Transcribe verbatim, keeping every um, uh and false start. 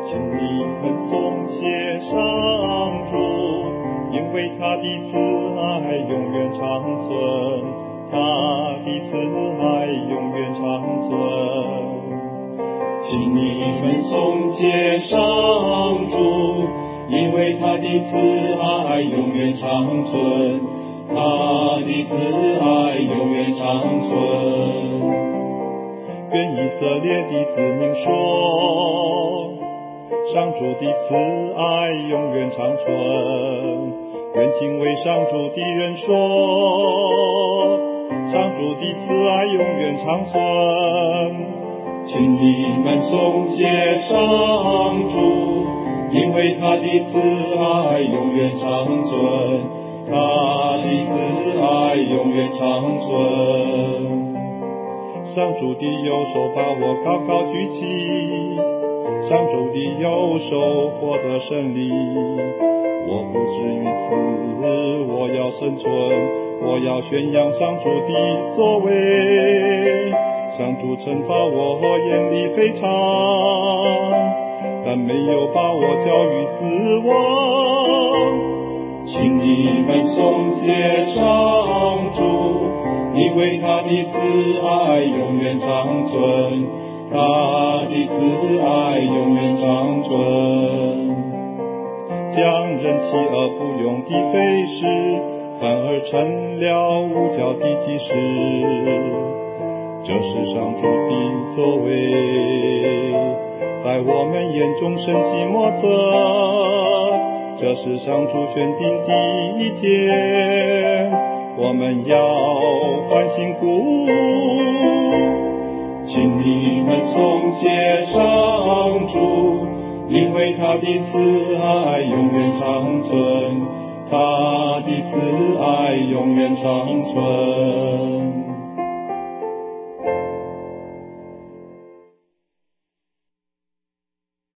请你们颂谢上主，因为他的慈爱永远长存，他的慈爱永远长存。请你们颂谢上主，因为他的慈爱永远长存，他的慈爱永远长存。愿以色列的子民说，上主的慈爱永远长存。愿敬畏上主的人说，上主的慈爱永远长存。请你们颂谢上主，因为他的慈爱永远长存，他的慈爱永远长存。上主的右手把我高高举起，上主的右手获得胜利。我不至于死，我要生存，我要宣扬上主的作为。上主惩罚我严厉非常，但没有把我交于死亡。请你们颂谢上主，因为他的慈爱永远长存，他的慈爱永远长存。将人弃而不用的非事，反而成了无教的基石。这是上主的作为，在我们眼中神奇莫测。这是上主选定的一天，我们要欢欣鼓舞。请你们颂谢上主，因为他的慈爱永远长存，他的慈爱永远长存。